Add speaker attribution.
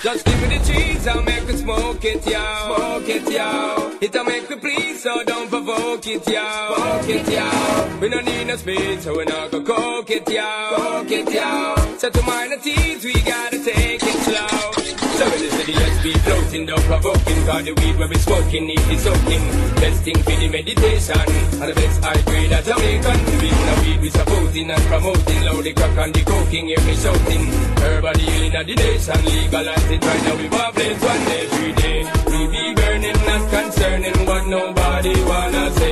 Speaker 1: Just give me the trees, I'll make it smoke it, yo. Smoke it, yo. It'll make me please, so don't provoke it, yo. Smoke it, yo. We don't need no speed, so we're not gonna coke it, yo. Coke it, yo. So to minor teens, we gotta take it slow. So in the city, let's be floating, don't provoking. Cause the weed where we smoking, need is soaking. Best thing for the meditation. And the best high grade at Jamaican. We in the weed, we supporting and promoting. Loud the crack and the coking, hear me shouting. Herbal healing of the nation, legalize it right now. We want place 1 day, 3 day. We be burning, not concerning what nobody wanna say.